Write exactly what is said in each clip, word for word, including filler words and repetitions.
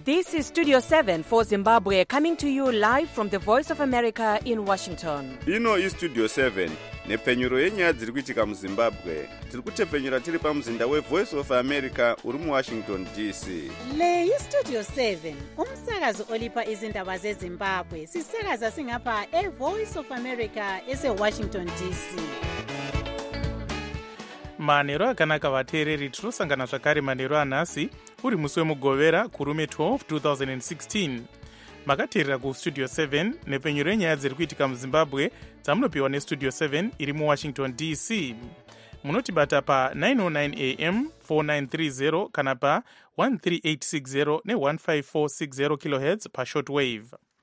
This is Studio seven for Zimbabwe, coming to you live from the Voice of America in Washington. Ino is Studio seven, nepfenyuro yenyaya dziri kuitika muZimbabwe. Tiri kutepfenyura tiri pamuzinda weVoice of America uri muWashington D C. Le iStudio seven, umsakazo olipa izindaba zeZimbabwe. Sisakaza singapha eVoice of America eseWashington D C. manheru akanaka vateereri, tinosangana zvakare manheru anhasi uri musi wemugovera kurume twelve two thousand sixteen. makateerera kustudio seven nepfenyuro yenyaya dziri kuitika muZimbabwe dzamunopiwa nestudio seven iri muWashington D C. munotibata pa nine oh nine a m four nine three zero kana pa one three eight six zero ne one five four six zero kilohertz pa shortwave.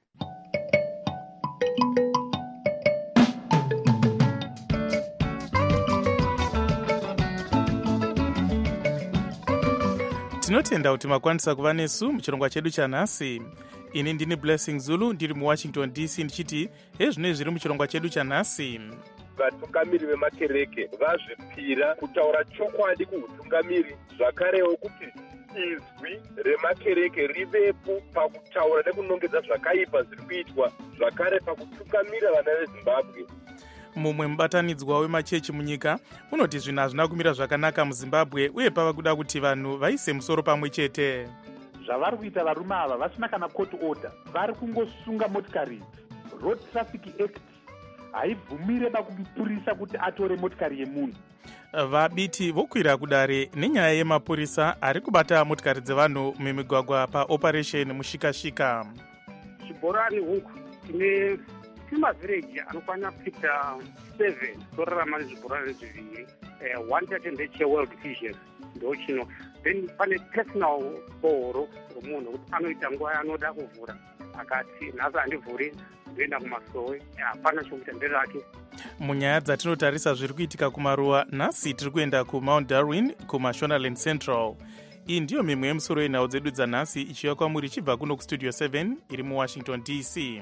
tinotenda kuti makwanisa kuva nesu muchirongwa chedu chanhasi. ini ndini Blessing Zulu ndiri muWashington D C ndichiti hezvino zviri muchirongwa chedu chanhasi. vatungamiri vemakereke vazvipira kutaura chokwadi kuutungamiri, zvakarewo kuti izwi remakereke rivepo pakutaura nekunongedza zvakaipa zviri kuitwa, zvakare pakutungamira vana veZimbabwe. mumwe mubatanidzwa wemachechi munyika unoti zvinhu hazvina kumira zvakanaka muZimbabwe uye pava kuda kuti vanhu vaise musoro pamwe chete. zvavari kuita varume ava vasina kana court order, vari kungosunga motikari. Road Traffic Act haibvumire mapurisa kuti atore motikari yemunhu. vabiti vokwira kudare nenyaya yemapurisa ari kubata motikari dzevanhu mumigwagwa paoperation mushikashika. chibhorani huku tine mavhireji anofanira kuita seven torarama nezvibhorani zviviri, one thirty ndecheworld vision ndo chino, then pane personal bohoro romunhu kuti anoita nguva anoda kuvhura, akati nhasi handivhuri ndoenda kumasowe, hapana chokuita mberi rake. munyaya dzatinotarisa zviri kuitika kumaruwa nhasi tiri kuenda kumount Darwin kumashonaland central. iyi ndiyo mimwe yemusoro yenhau dzedu dzanhasi ichiuya kwamuri ichibva kuno kustudio seven iri muWashington D C.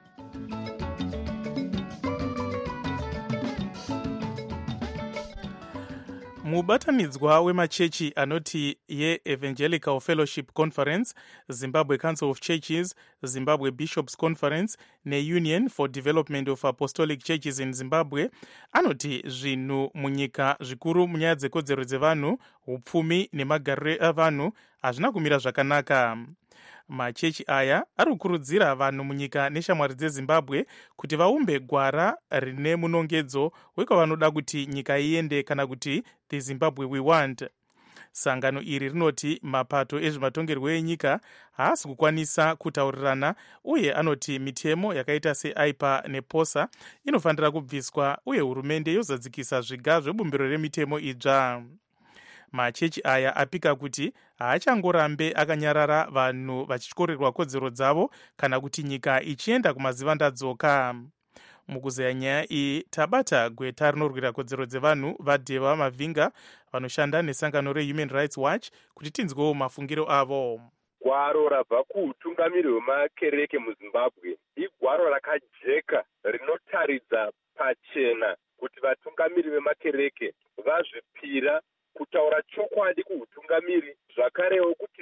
mubatanidzwa wemachechi anoti yeEvangelical Fellowship Conference, Zimbabwe Council of Churches, Zimbabwe Bishops Conference neUnion for Development of Apostolic Churches in Zimbabwe anoti zvinhu munyika zvikuru munyaya dzekodzero dzevanhu, upfumi nemagariro avanhu hazvina kumira zvakanaka. machechi aya ari kukurudzira vanhu munyika neshamwari dzeZimbabwe kuti vaumbe gwara rine munongedzo wekavanoda kuti nyika iende kana kuti the Zimbabwe we want. sangano iri rinoti mapato ezvematongerwo enyika haasi kukwanisa kutaurirana uye anoti mitemo yakaita seaipa neposa inofanira kubviswa uye hurumende yozadzikisa zviga zvebumbiro remitemo idzva. machechi aya apika kuti haachangorambe akanyarara vanhu vachityorerwa kodzero dzavo kana kuti nyika ichienda kumazivandadzoka. mukuzeya nyaya iyi tabata gweta rinorwira kodzero dzevanhu vadheva mavhinga vanoshanda nesangano reHuman Rights Watch kuti tinzwewo mafungiro avo. gwaro rabva kuutungamiri hwemakereke muZimbabwe igwaro rakajeka rinotaridza pachena kuti vatungamiri vemakereke vazvipira kutaura chokwadi kuutungamiri, zvakarewo kuti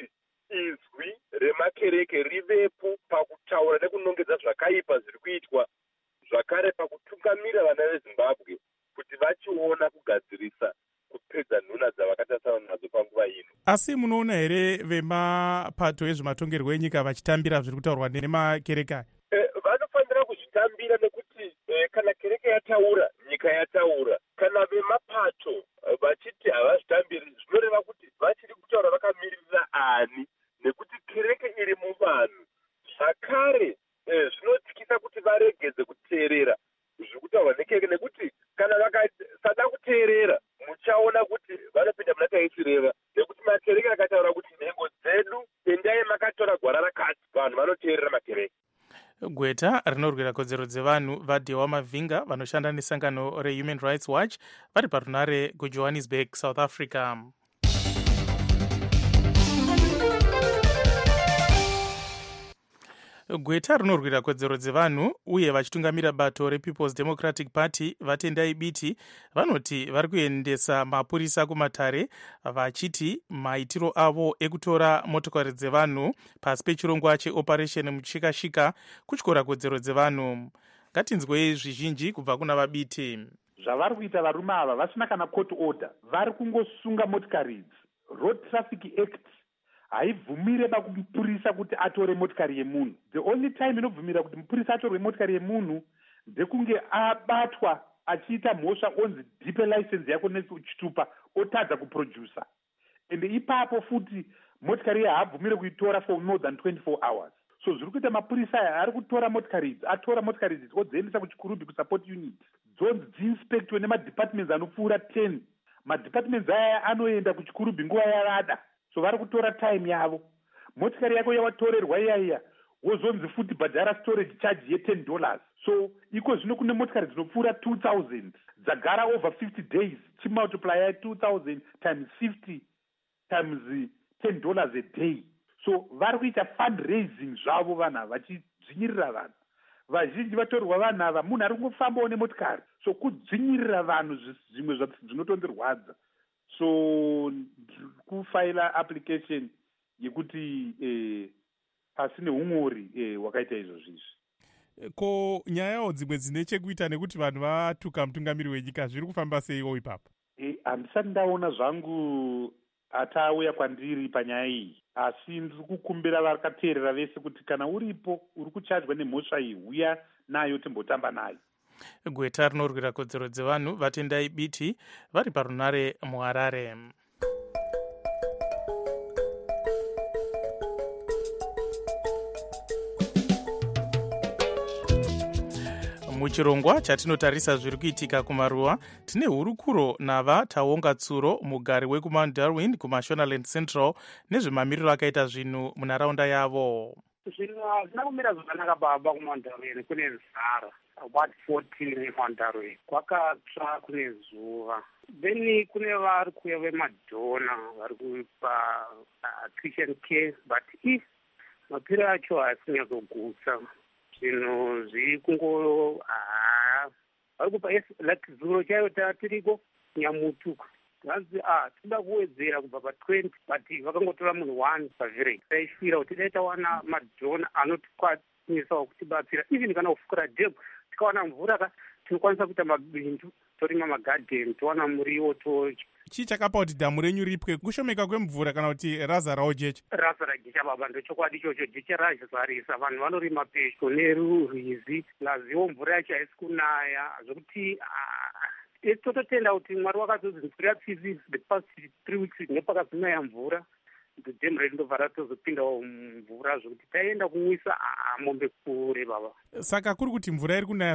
izwi remakereke rivepo pakutaura nekunongedza zvakaipa zviri kuitwa, zvakare pakutungamira vana veZimbabwe kuti vachiona kugadzirisa kupedza nhuna dzavakatasana nadzo panguva ino. asi munoona here vemapato ezvematongerwo enyika vachitambira zviri kutaurwa nemakereke aya? E, vanofanira kuzvitambira nekuti e, kana kereke yataura nyika yataura. kana vemapato vachiti havazvitambiri zvinoreva kuti vachiri kutaura vakamirira ani, nekuti kereke iri muvanhu. zvakare e, zvinotsikisa kuti varegedze kuteerera zviri kutaurwa nekereke, nekuti kana vakasada kuteerera muchaona kuti vanopinda muna taisireva, nekuti makereke akataura kuti nhengo dzedu endai makatora gwara rakati, vanhu vanoteerera makereke. gweta rinorwira kodzero dzevanhu vadhewa mavhinga vanoshanda nesangano reHuman Rights Watch vari parunare kuJohannesburg, South Africa. Gweta rinorwira kodzero dzevanhu uye vachitungamira bato rePeople's Democratic Party vatendai biti vanoti vari kuendesa mapurisa kumatare vachiti maitiro avo ekutora motokari dzevanhu pasi pechirongwa cheoperation muchikashika kutyora kodzero dzevanhu. Ngatinzwei zvizhinji kubva kuna vabiti. Zvavari kuita varume ava vasina kana court order, vari kungosunga motikari idzi. Road Traffic Act haibvumire mapurisa kuti atore motikari yemunhu. The only time inobvumira kuti mupurisa atore motikari yemunhu ndekunge abatwa achiita mhosva onzi dipe license yako nechitupa otadza kuproducer. Ende ipapo futi motikari haabvumire kuitora for more than twenty-four hours. So zviri kuita mapurisa aya ari kutora motikari idzi, atora motikari idzi odziendesa kuchikurubhi kusupport unit. Dzonzi dziinspectwe nemadepartments anopfuura ten. Madepartments aya anoenda kuchikurubhi nguva yavada. So vari kutora time yavo. Motikari yako yawatorerwa iyaiya wozonzi futi bhadhara storage charge ye ten dollars. So iko zvino kune motikari dzinopfuura two thousand dzagara over fifty days. Chimultiply two thousand times fifty times ten dollars a day. So vari kuita fundraising zvavo vanhu ava vachidzvinyirira vanhu. Vazhinji vatorwa vanhu ava munhu ari kungofambawo nemotikari. So kudzvinyirira vanhu zvimwe zvinotondirwadza. So kufaila application yekuti eh, pasine umori eh, wakaita izvozvo. Ko nyayawo dzimwe dzine chekuita nekuti vanhu vatuka mutungamiri wenyika zviri kufamba seiwo ipapo? Eh, handisati ndaona zvangu atauya kwandiri panyaya iyi, asi ndiri kukumbira vakateerera vese kuti kana uripo uri kuchajwa nemhosva iyi uya nayo timbotamba nayo. Gweta rinorwira kodzero dzevanhu vatendai biti vari parunare muHarare. Muchirongwa chatinotarisa zviri kuitika kumaruwa tine hurukuro nava Taonga Tsuro, mugari wekuMount Darwin kuMashonaland Central, nezvemamiriro akaita zvinhu munharaunda yavo. Zvinhu hazvina kumira zvakanaka baba kuMount Darwin. Kune nzara ward fourteen yeMount Darwin, kwakatsva, kune zuva. Then kune vari kuya vemadhona vari kupa Christian care, but if mapiro acho hasinyadzogutsa zvinhu zviri kungo vari kupa like zuro chaiyo tatiriko Nyamutuka vanzi ah tinoda kuwedzera kubva patwenty but vakangotora munhu one pavillage. Taifira kuti dai tawana madhona anotikwanisawo kutibatsira even kana kufukura dam tikawana mvura tinokwanisa kuita mabindu torima magarden towana muriwo to. Chii chakapa kuti dhamu renyu ripwe? Kushomeka kwemvura kana kuti raza rawo jecha? Raza rajecha baba, ndochokwadi ichocho. Jecha razarisa, vanhu vanorima pedyo nerwizi, laziwo mvura yacho haisi kunaya zvokuti tototenda kuti Mwari wakatodzi mvura yapfisi the past three weeks nepakazinaya mvura dhemu redu ndobva ratozopinda mvura zvokuti taenda kumwisa mombe kure baba. Saka kuri kuti mvura iri kunaya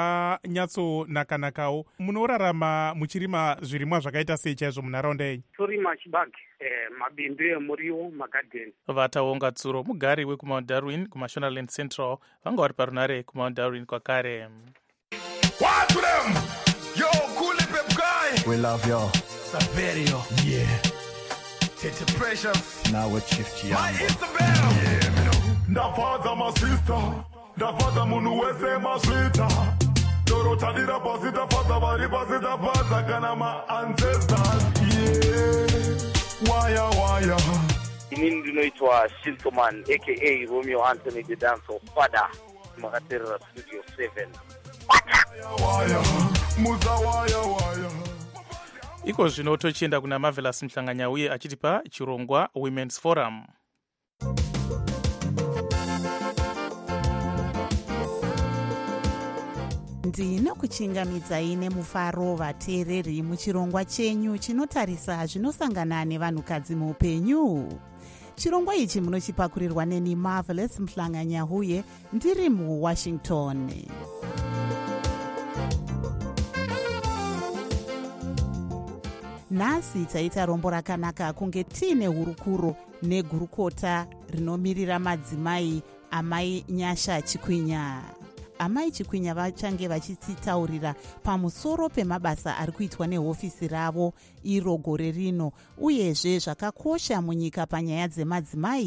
zvakanyatsonakanakawo, munorarama muchirima zvirimwa zvakaita sei chaizvo munharaunda yenyu? Torima chibage, eh, mabindu emuriwo, magadheni. Vataonga Tsuro, mugari wekuMount Darwin kuMashonaland Central, vanga vari parunare kuMount Darwin kwakare. What to them? Yo, cool pep guy. We love you. Saverio. Yeah. Tete Precious. Now with Chief Chiambo. My Isabel. Yeah, me know. Ndafaza my sister. Ndafaza munu wese maswita. Dorota dira pasita faza vari pasita faza kana my ancestors. Yeah. Waya waya. Inini ndinoitwa Shintoman aka Romeo Anthony the Dancer Father. Makaterera Studio seven. Waya waya. Muza waya waya. Iko zvino tochienda kuna Marvelous Mhlanganya uye achitipa chirongwa Women's Forum. Ndinokuchingamidzai nemufaro vateereri muchirongwa chenyu chinotarisa zvinosangana nevanhukadzi muupenyu. Chirongwa ichi munochipakurirwa neni Marvelous Mhlanganya uye ndiri muWashington. Nhasi taita rombo rakanaka kunge tiine hurukuro negurukota rinomirira madzimai amai Nyasha Chikwinya. Amai Chikwinya vachange vachititaurira pamusoro pemabasa ari kuitwa nehofisi ravo iro gore rino, uyezve zvakakosha munyika panyaya dzemadzimai.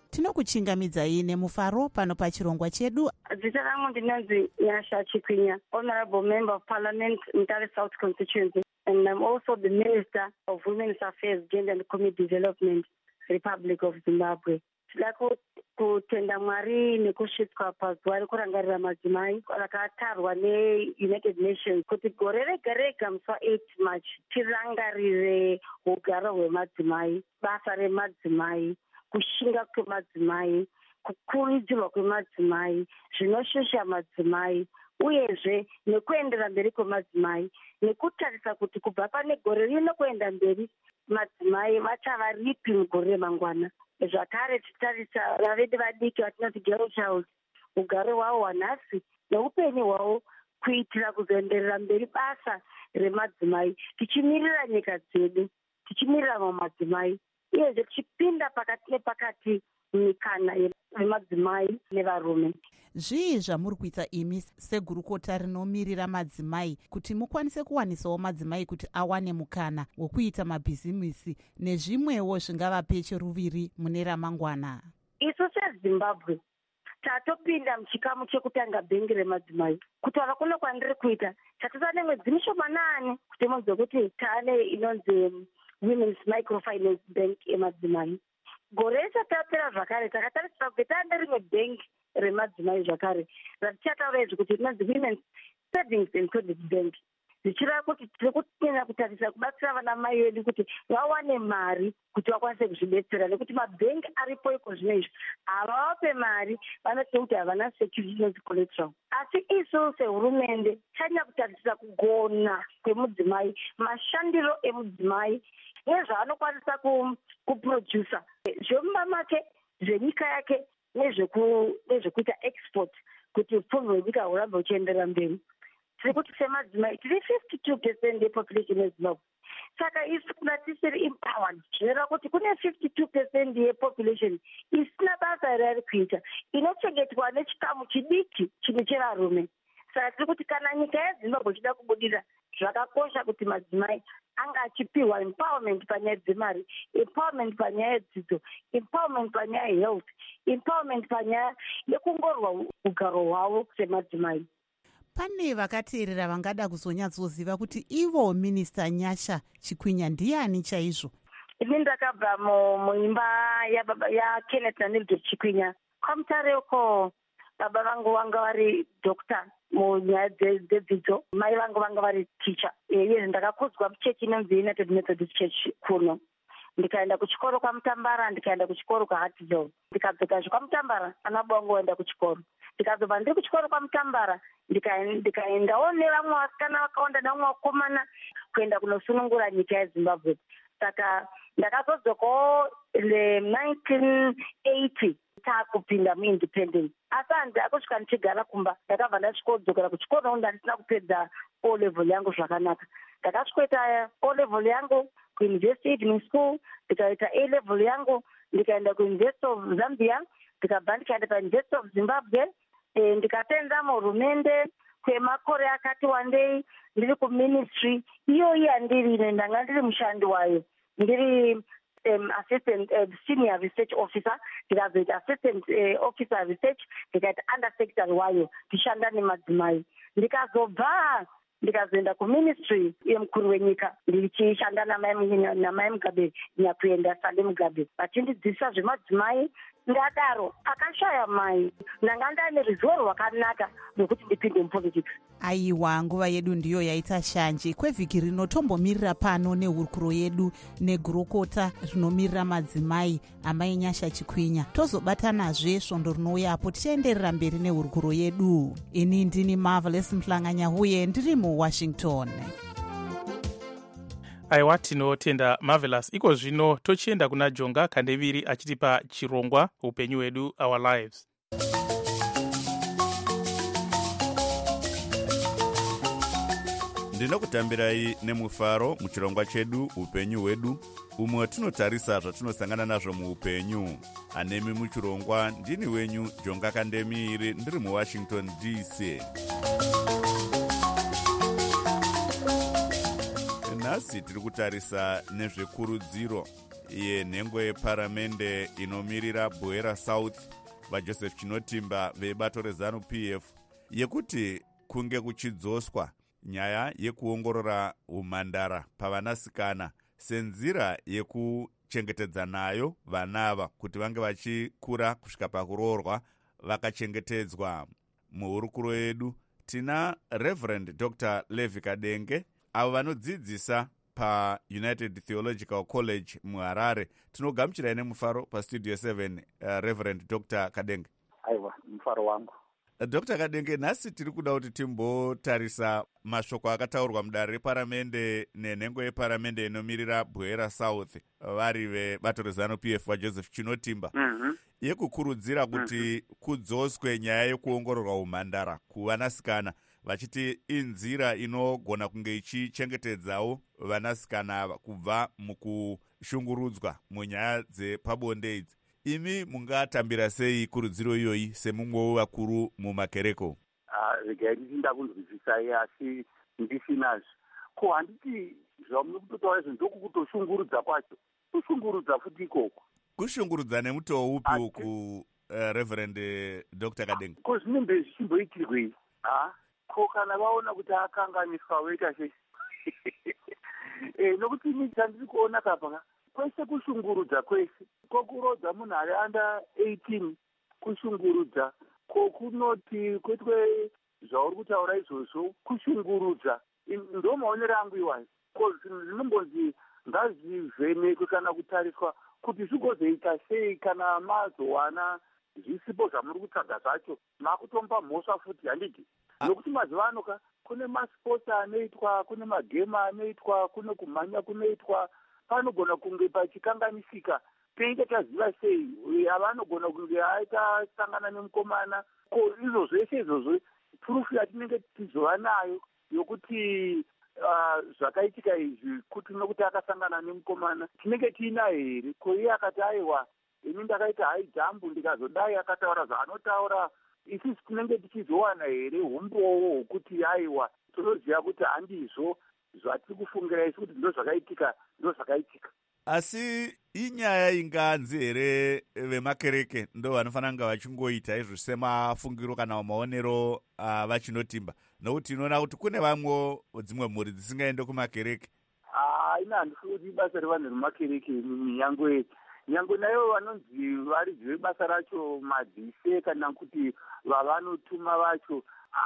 Tinokuchingamidzai nemufaro pano pachirongwa chedu. Zita rangu ndinonzi Nyasha Chikwinya, Honorable Member of Parliament, Mutare South Constituency, and I'm also the Minister of Women's Affairs, Gender and Community Development, Republic of Zimbabwe. Tinoda kutenda Mwari nekusvitswa pazuva rekurangarira madzimai rakatarwa neUnited Nations kuti gore rega rega musi wa eight March tirangarire ugaro hwemadzimai, basa remadzimai, kushinga kwemadzimai, kukurudzirwa kwemadzimai, zvinoshosha madzimai, uyezve nekuendera mberi kwemadzimai, nekutarisa kuti kubva pane gore rino kuenda mberi madzimai vachava ripi mugore remangwana. Zvakare titarisa vavedu vadiki vatinoti girl child, ugaro hwavo hwanhasi neupenyu hwavo kuitira kuzoenderera mberi basa remadzimai, tichimirira nyika dzedu, tichimirira madzimai, uyezve tichipinda pakati nepakati mikana yemadzimai nevarume. Zvii zvamuri kuita imi segurukota rinomirira madzimai kuti mukwanise kuwanisawo madzimai kuti awane mukana wekuita mabhizimisi nezvimwewo zvingavape cheruviri mune ramangwana? Isu seZimbabwe tatopinda muchikamu chekutanga bhengi remadzimai. Kutaura kuno kwandiri kuita tatisa nemwedzi mishomanani kuti munzwe kuti taane inonzi Women's Microfinance Bank emadzimai. Gore risati rapera zvakare takatarisira kuti taane rimwe bhengi remadzimai zvakare ratichataura izvi kuti rinonzi Women's Savings and Credit Bank, zvichireva kuti tiri kunyanya kutarisa kubatsira vana mai vedu kuti vawane mari kuti vakwanise kuzvidetsera, nekuti mabhengi aripo iko zvino izvi havavape mari, vanoti kuti havana security inonzi collateral. Asi isu sehurumende tanyanya kutarisira kugona kwemudzimai, mashandiro emudzimai nezvaanokwanisa kuprodusa zvemumba make, zvenyika yake, nezvekuita export kuti upfumi hwenyika hurambe huchienderera mberi. Tiri kuti semadzimai tiri fifty-two percent yepopulation yeZimbabwe. Saka isu kuna tisiri empowered, zvinoreva kuti kune fifty-two percent yepopulation isina basa rari kuita, inochengetwa nechikamu chidiki chimwe chevarume. Saka tiri kuti kana nyika yeZimbabwe ichida kubudira, zvakakosha kuti madzimai anga achipiwa empowerment panyaya dzemari, empowerment panyaya yedzidzo, empowerment panyaya yehealth, empowerment panyaya yekungorwa ugaro hwavo semadzimai. Pane vakateerera vangada kuzonyatsoziva kuti ivo Minista Nyasha Chikwinya ndiani chaizvo? Ini ndakabva muimba yababa yaKenneth naMildred Chikwinya. Kwamutare uko baba vangu vanga vari doctor munyaya dzedzidzo, mai vangu vanga vari teacher. Iye ndakakudzwa muchechi inonzi United Methodist Church kuno. Ndikaenda kuchikoro kwaMutambara, ndikaenda kuchikoro kwaHartfield. Ndikadzokazve kwaMutambara, ana bongo vaenda kuchikoro. Ndikazobva ndiri kuchikoro kwaMutambara, ndikaendawo nevamwe vasikana vakawanda nevamwe vakomana kuenda kunosunungura nyika yeZimbabwe. Saka ndakazodzokawo nineteen eighty taakupinda muindependence. Asi handi akusvika ndichigara kumba, ndakabva ndasvikodzokera kuchikoro ndandisina kupedza O level yangu zvakanaka. Ndakasvikoita O level yangu kuUniversity Evening School, ndikaita A level yangu, ndikaenda kuUniversity of Zambia, ndikabva ndikaenda paUniversity of Zimbabwe, ndikatenza muhurumende kwemakore akati wandei, ndiri kuministry iyoyi yandiri ine, ndanga ndiri mushandi wayo, ndiri um, assistant uh, senior research officer, ndikazoita assistant uh, officer research, ndikaita undersecretary wayo, ndishanda nemadzimai. Ndikazobva ndikazoenda kuministry yemukuru wenyika, ndichishanda namai Mugabe Nyakuenda Sande Mugabe, vachindidzidzisa zvemadzimai. Ndadaro akashaya mai, ndanga ndaane ruzivo rwakanaka rwekuti ndipinde mupolitics. Aiwa, nguva yedu ndiyo yaita shanje. Kwevhiki rino tombomirira pano nehurukuro yedu negurukota rinomirira madzimai amai Nyasha Chikwinya. Tozobatanazve svondo rinouyapo tichaenderera mberi nehurukuro yedu. Ini ndini Marvelous Mhlanganyahuye, ndiri muWashington. Aiwa, tinotenda Marvelous. Iko zvino tochienda kuna Jonga Kandeviri achitipa chirongwa upenyu hwedu, our lives. Ndinokutambirai nemufaro muchirongwa chedu upenyu hwedu, umwe tinotarisa zvatinosangana nazvo muupenyu. Anemi muchirongwa ndini wenyu Jonga Kandemiri, ndiri muWashington D C. Nhasi tiri kutarisa nezvekurudziro. yenhengo yeparamende inomirira Bwera South vaJoseph Chinotimba vebato rezanu P F yekuti kunge kuchidzoswa nyaya yekuongorora umhandara pavanasikana senzira yekuchengetedza nayo vanava kuti vange vachikura kusvika pakuroorwa vakachengetedzwa. Muhurukuro yedu tina Reverend Doctor Levi Kadenge avo vanodzidzisa paUnited Theological College muHarare. Tinogamuchirai nemufaro pastudio seven, uh, Reverend Doctor Kadenge. Aiwa, mufaro wangu. Doctor Kadenge, nhasi tiri kuda kuti timbotarisa mashoko akataurwa mudare reparamende nenhengo yeparamende inomirira Bwera South vari vebato rezanu P F vaJoseph Chinotimba mm-hmm. yekukurudzira kuti mm-hmm. kudzoswe nyaya yekuongororwa umhandara kuvanasikana vachiti inzira inogona kunge ichichengetedzawo vanasikana ava kubva mukushungurudzwa munyaya dzepabonde idzi. Imi mungatambira sei kurudziro iyoyi semumwe wevakuru mumakereko? Regai ndichinda kunzwisisai asi ndisinazvo. Ko handiti zvamuri kutotaura izvo ndokukutoshungurudza kwacho. Kushungurudza futi ikoko. Kushungurudza nemutoo upi uku, uh, Reverend Doctor Kadenge? Ko zvinenge zvichimboitirwei? Ha? Ko kana vaona kuti akanganiswa voita sei? Eh, nokuti ini chandiri kuona kapa kwese kushungurudza kwese kokurodza munhu ari under eighteen kushungurudza kokunoti kwetwe zvauri kutaura izvozvo kushungurudza ndo maonero angu iwayo ko zvinombonzi ngazvivhenekwe kana kutariswa kuti zvigozoita sei kana mazowana zvisipo zvamuri kutsvaga zvacho makutomba mhosva futi handiti nokuti mazuva ano ka kune masports anoitwa kune magema anoitwa kune kumhanya kunoitwa panogona kunge pachikanganisika peinge taziva sei avanogona kunge aita sangana nemukomana ko izvo zvese izvozvo purufu yatinenge tizova nayo yokuti uh, zvakaitika izvi kuti nokuti akasangana nemukomana tinenge tiinayo here ko iye akati aiwa ini ndakaita hai jambu ndikazodai akataura zvaanotaura isisi tinenge tichizowana here umbowo hwokuti aiwa tonoziva kuti handizvo zvatiri kufungira isi kuti ndo zvakaitika ndo zvakaitika. Asi inyaya inganzi here vemakereke ndo vanofanira kunge vachingoita izvo semafungiro kana maonero uh, vachinotimba nokuti inoona kuti kune vamwe dzimwe mhuri dzisingaende kumakereke? Ah, ina handifungi kuti basa revanhu vemakereke nyangwe nyangwe nayo vanonzi varidzi vebasa racho madzise kana kuti vavanotuma vacho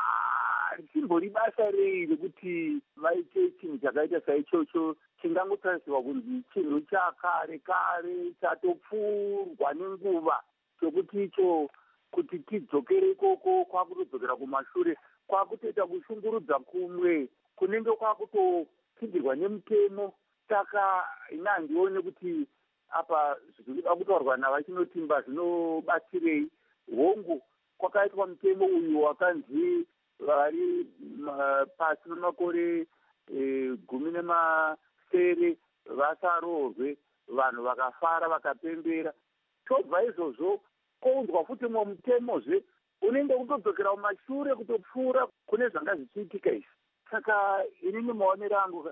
richimbori basa rei rekuti vaite chinhu chakaita saichocho chingangotarisirwa kunzi chinhu chakare kare chatopfurwa nenguva chokuti icho kuti tidzokere ikoko kwakutodzokera kumashure kwakutoita kushungurudza kumwe kunenge kwakutopindirwa nemutemo. Saka ina handione kuti apa zvinoda kutaurwa navachinotimba zvinobatsirei. Hongu kwakaitwa mutemo uyu wakanzi vari pasi pemakore e, gumi nemasere vasaroorwe vanhu vakafara vakapembera. Tobva izvozvo kounzwa futi mumwe mutemozve unenge kutodzokera kumashure kutopfuura kune zvanga zvichiitika izvi. Saka inini maonero angu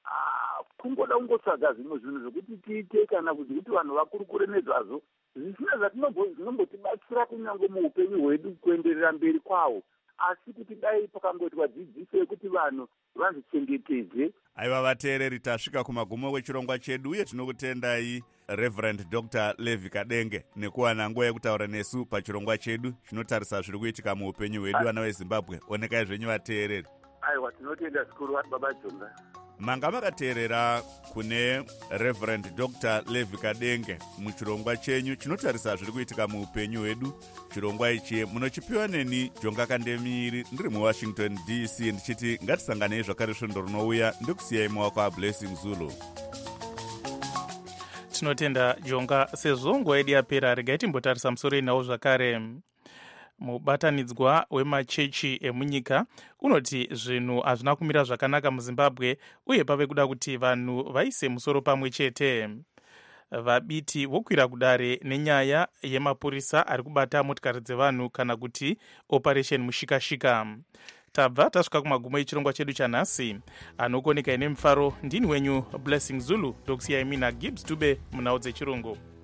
kungoda kungotsvaga zvimwe zvinhu zvokuti tiite kana kuti kuti vanhu vakurukure nezvazvo zvisina zvatinozvinombotibatsira kunyange muupenyu hwedu kuenderera mberi kwawo, asi kuti dai pakangoitwa dzidziso yekuti vanhu vazvichengetedze. Aiva vateereri, tasvika kumagumo kwechirongwa chedu uye tinokutendai Reverend Doctor Levi Kadenge nekuwana nguva yekutaura nesu pachirongwa chedu chinotarisa zviri kuitika muupenyu hwedu vana veZimbabwe. Onekai zvenyu vateereri. Aiwa, tinotenda zvikuru vari baba Jonga. Manga makateerera kune Reverend Doctor Levi Kadenge muchirongwa chenyu chinotarisa zviri kuitika muupenyu hwedu. Chirongwa ichi munochipiwa neni Jonga Kandemiri ndiri muWashington D C ndichiti ngatisanganei zvakare svondo rinouya ndokusiyai muwako aBlessing Zulu. Tinotenda Jonga. Sezvo nguva yedu yapera, regai timbotarisa musoro inawo zvakare. Mubatanidzwa wemachechi emunyika unoti zvinhu hazvina kumira zvakanaka muZimbabwe uye pave kuda kuti vanhu vaise musoro pamwe chete. Vabiti vokwira kudare nenyaya yemapurisa ari kubata motikari dzevanhu kana kuti operation mushikashika. tabva tasvika kumagumo echirongwa chedu chanhasi. Anokoneka ine mufaro ndini wenyu Blessing Zulu, ndokusiyai mina Gibbs Dube munhau dzechirungu.